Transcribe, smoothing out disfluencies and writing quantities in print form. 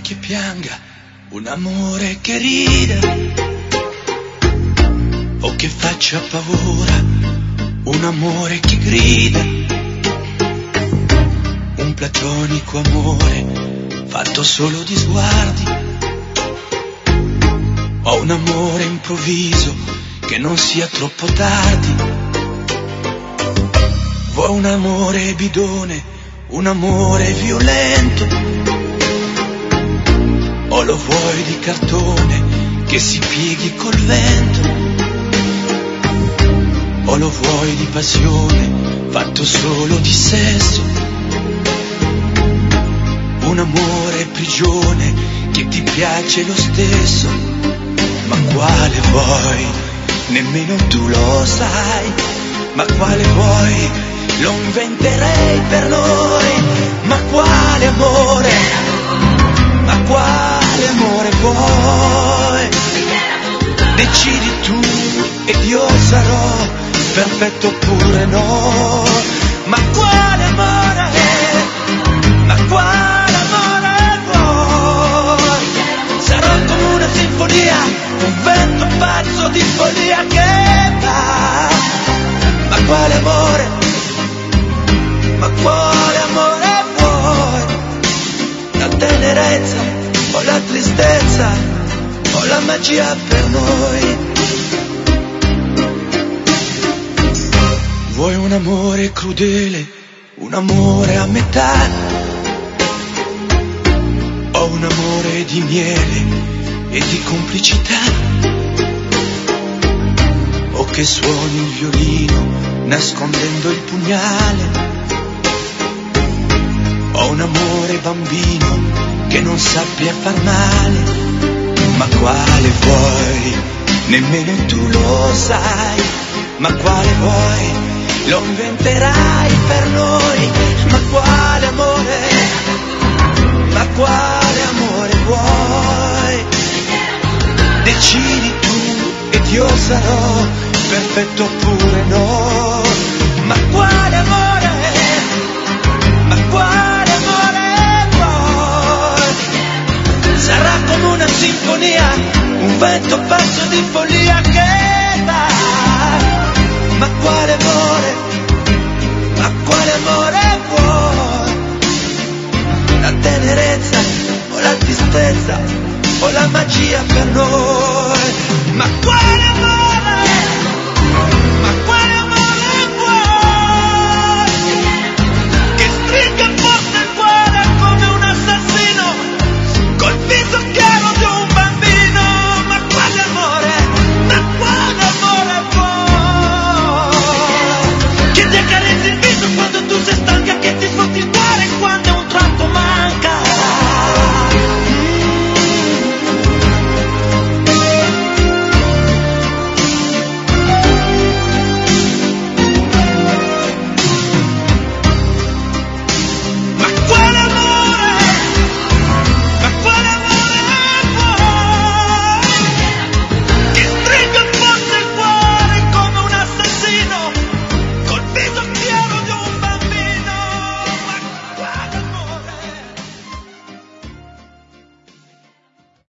che pianga, un amore che rida o che faccia paura, un amore che grida, un platonico amore fatto solo di sguardi, o un amore improvviso che non sia troppo tardi. Vuoi un amore bidone, un amore violento, o lo vuoi di cartone che si pieghi col vento, o lo vuoi di passione fatto solo di sesso, un amore prigione che ti piace lo stesso. Ma quale vuoi? Nemmeno tu lo sai. Ma quale vuoi? Lo inventerei per noi. Ma quale amore? Ma quale amore vuoi? Decidi tu ed io sarò perfetto oppure no. Ma quale amore? Ma quale amore vuoi? Sarò come una sinfonia, un vento pazzo di follia che va. Ma quale amore? Ma quale amore vuoi? La tenerezza o la tristezza o la magia per noi? Vuoi un amore crudele, un amore a metà, o un amore di miele e di complicità, o che suoni il violino nascondendo il pugnale, o un amore bambino che non sappia far male. Ma quale vuoi? Nemmeno tu lo sai. Ma quale vuoi? Lo inventerai per noi. Ma quale amore? Ma quale amore vuoi? Decidi tu ed io sarò perfetto oppure no. Ma quale amore? Ma quale amore vuoi? Sarà come una sinfonia, un vento pazzo di follia che va. Ma quale amore? Ma quale amore vuoi? La tenerezza o la tristezza o la magia per